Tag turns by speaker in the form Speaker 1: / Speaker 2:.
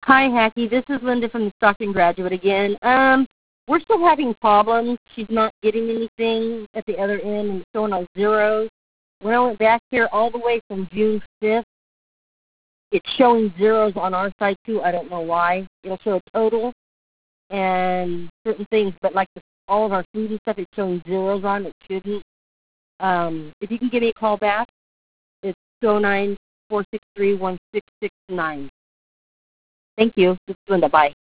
Speaker 1: Hi, Hacky. This is Linda from the Stockton Graduate again. We're still having problems. She's not getting anything at the other end and it's showing on zeros. When I went back here all the way from June 5th, it's showing zeros on our side too. I don't know why. It'll show a total and certain things, but like all of our food and stuff, it's showing zeros on. It shouldn't. If you can give me a call back, it's 209-463-1669. Thank you. This is Linda. Bye.